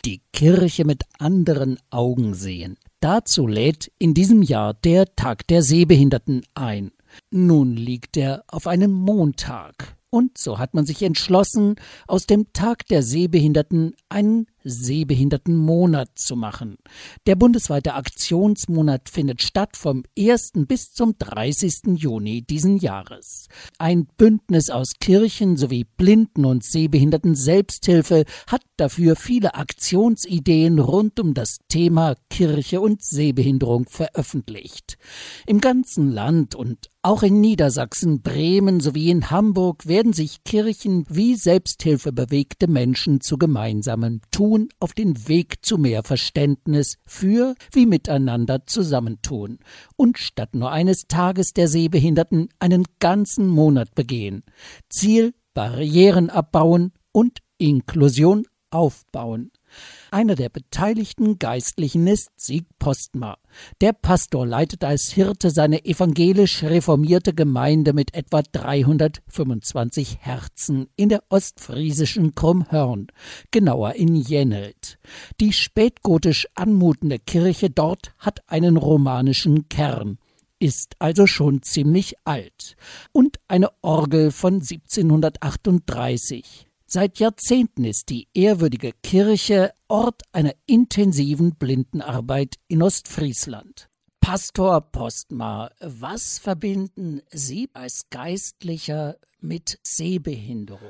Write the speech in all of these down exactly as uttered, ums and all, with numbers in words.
Die Kirche mit anderen Augen sehen. Dazu lädt in diesem Jahr der Tag der Sehbehinderten ein. Nun liegt er auf einem Montag. Und so hat man sich entschlossen, aus dem Tag der Sehbehinderten einen Sehbehindertenmonat zu machen. Der bundesweite Aktionsmonat findet statt vom ersten bis zum dreißigsten Juni diesen Jahres. Ein Bündnis aus Kirchen sowie Blinden- und Sehbehinderten-Selbsthilfe hat dafür viele Aktionsideen rund um das Thema Kirche und Sehbehinderung veröffentlicht. Im ganzen Land und auch in Niedersachsen, Bremen sowie in Hamburg werden sich Kirchen wie selbsthilfebewegte Menschen zu gemeinsamem Tun auf den Weg zu mehr Verständnis für wie miteinander zusammentun und statt nur eines Tages der Sehbehinderten einen ganzen Monat begehen. Ziel: Barrieren abbauen und Inklusion aufbauen. Einer der beteiligten Geistlichen ist Sieg Postma. Der Pastor leitet als Hirte seine evangelisch reformierte Gemeinde mit etwa dreihundertfünfundzwanzig Herzen in der ostfriesischen Krummhörn, genauer in Jennelt. Die spätgotisch anmutende Kirche dort hat einen romanischen Kern, ist also schon ziemlich alt, und eine Orgel von siebzehnhundertachtunddreißig. Seit Jahrzehnten ist die ehrwürdige Kirche Ort einer intensiven Blindenarbeit in Ostfriesland. Pastor Postma, was verbinden Sie als Geistlicher mit Sehbehinderung?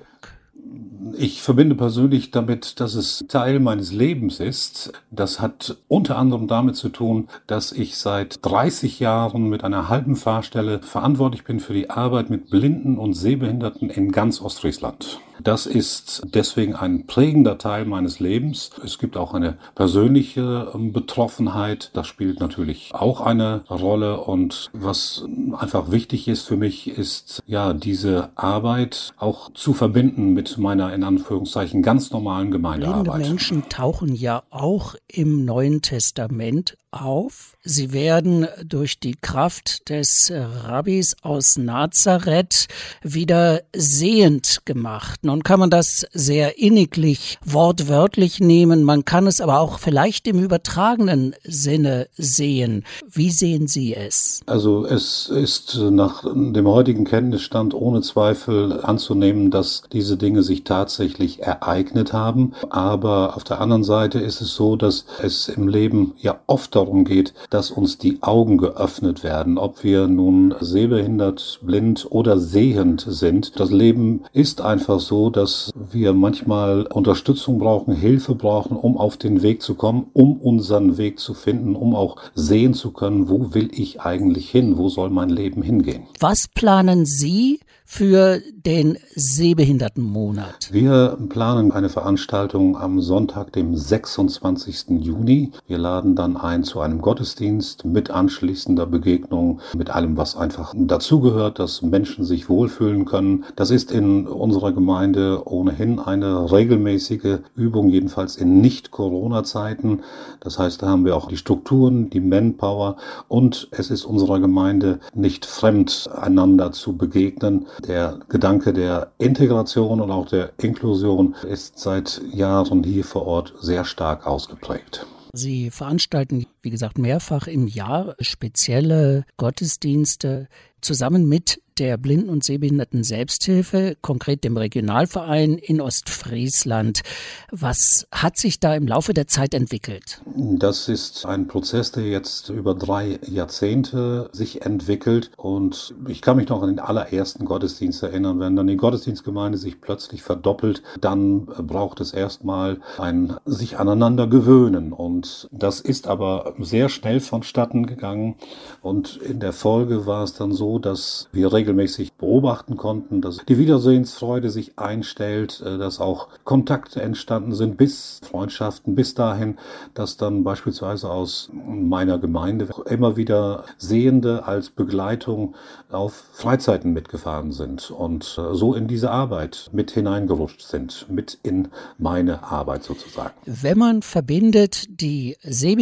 Ich verbinde persönlich damit, dass es Teil meines Lebens ist. Das hat unter anderem damit zu tun, dass ich seit dreißig Jahren mit einer halben Fahrstelle verantwortlich bin für die Arbeit mit Blinden und Sehbehinderten in ganz Ostfriesland. Das ist deswegen ein prägender Teil meines Lebens. Es gibt auch eine persönliche Betroffenheit. Das spielt natürlich auch eine Rolle. Und was einfach wichtig ist für mich, ist ja diese Arbeit auch zu verbinden mit meiner in Anführungszeichen ganz normalen Gemeindearbeit. Blinde Menschen tauchen ja auch im Neuen Testament auf. Sie werden durch die Kraft des Rabbis aus Nazareth wieder sehend gemacht. Nun kann man das sehr inniglich wortwörtlich nehmen, man kann es aber auch vielleicht im übertragenen Sinne sehen. Wie sehen Sie es? Also es ist nach dem heutigen Kenntnisstand ohne Zweifel anzunehmen, dass diese Dinge sich tatsächlich ereignet haben. Aber auf der anderen Seite ist es so, dass es im Leben ja oft darum geht, dass uns die Augen geöffnet werden, ob wir nun sehbehindert, blind oder sehend sind. Das Leben ist einfach so, dass wir manchmal Unterstützung brauchen, Hilfe brauchen, um auf den Weg zu kommen, um unseren Weg zu finden, um auch sehen zu können, wo will ich eigentlich hin, wo soll mein Leben hingehen. Was planen Sie für den Sehbehindertenmonat? Wir planen eine Veranstaltung am Sonntag, dem sechsundzwanzigsten Juni. Wir laden dann ein zu einem Gottesdienst mit anschließender Begegnung, mit allem, was einfach dazugehört, dass Menschen sich wohlfühlen können. Das ist in unserer Gemeinde ohnehin eine regelmäßige Übung, jedenfalls in Nicht-Corona-Zeiten. Das heißt, da haben wir auch die Strukturen, die Manpower, und es ist unserer Gemeinde nicht fremd, einander zu begegnen. Der Gedanke der Integration und auch der Inklusion ist seit Jahren hier vor Ort sehr stark ausgeprägt. Sie veranstalten, wie gesagt, mehrfach im Jahr spezielle Gottesdienste zusammen mit der Blinden- und Sehbehinderten-Selbsthilfe, konkret dem Regionalverein in Ostfriesland. Was hat sich da im Laufe der Zeit entwickelt? Das ist ein Prozess, der jetzt über drei Jahrzehnte sich entwickelt, und ich kann mich noch an den allerersten Gottesdienst erinnern. Wenn dann die Gottesdienstgemeinde sich plötzlich verdoppelt, dann braucht es erstmal ein sich aneinander gewöhnen, und das ist aber sehr schnell vonstatten gegangen, und in der Folge war es dann so, dass wir regelmäßig beobachten konnten, dass die Wiedersehensfreude sich einstellt, dass auch Kontakte entstanden sind, bis Freundschaften, bis dahin, dass dann beispielsweise aus meiner Gemeinde immer wieder Sehende als Begleitung auf Freizeiten mitgefahren sind und so in diese Arbeit mit hineingerutscht sind, mit in meine Arbeit sozusagen. Wenn man verbindet die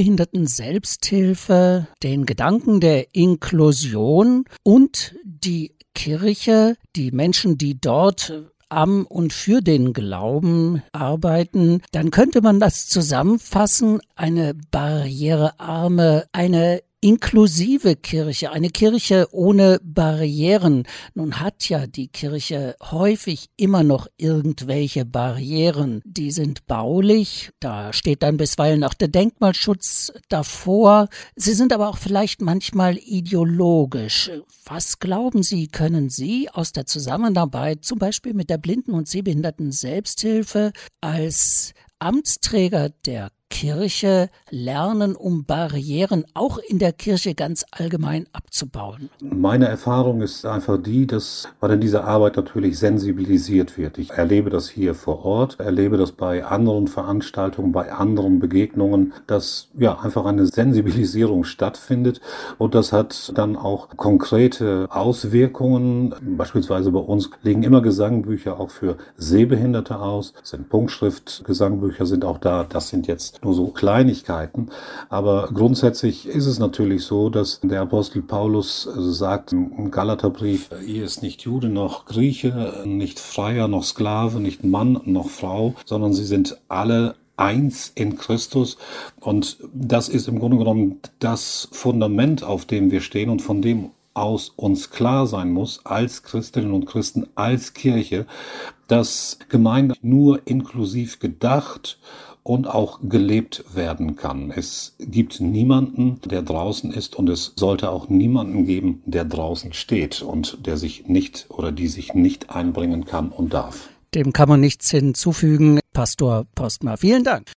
Sehbehinderten-Selbsthilfe, den Gedanken der Inklusion und die Kirche, die Menschen, die dort am und für den Glauben arbeiten, dann könnte man das zusammenfassen, eine barrierearme, eine inklusive Kirche, eine Kirche ohne Barrieren. Nun hat ja die Kirche häufig immer noch irgendwelche Barrieren. Die sind baulich, da steht dann bisweilen auch der Denkmalschutz davor. Sie sind aber auch vielleicht manchmal ideologisch. Was glauben Sie, können Sie aus der Zusammenarbeit zum Beispiel mit der Blinden- und Sehbehinderten Selbsthilfe als Amtsträger der Kirche lernen, um Barrieren auch in der Kirche ganz allgemein abzubauen? Meine Erfahrung ist einfach die, dass man in dieser Arbeit natürlich sensibilisiert wird. Ich erlebe das hier vor Ort, erlebe das bei anderen Veranstaltungen, bei anderen Begegnungen, dass ja einfach eine Sensibilisierung stattfindet und das hat dann auch konkrete Auswirkungen. Beispielsweise bei uns liegen immer Gesangbücher auch für Sehbehinderte aus, es sind Punktschrift-Gesangbücher sind auch da, das sind jetzt nur so Kleinigkeiten, aber grundsätzlich ist es natürlich so, dass der Apostel Paulus sagt im Galaterbrief, ihr ist nicht Jude noch Grieche, nicht Freier noch Sklave, nicht Mann noch Frau, sondern sie sind alle eins in Christus und das ist im Grunde genommen das Fundament, auf dem wir stehen und von dem aus uns klar sein muss, als Christinnen und Christen, als Kirche, dass Gemeinde nur inklusiv gedacht und auch gelebt werden kann. Es gibt niemanden, der draußen ist und es sollte auch niemanden geben, der draußen steht und der sich nicht oder die sich nicht einbringen kann und darf. Dem kann man nichts hinzufügen. Pastor Postma, vielen Dank.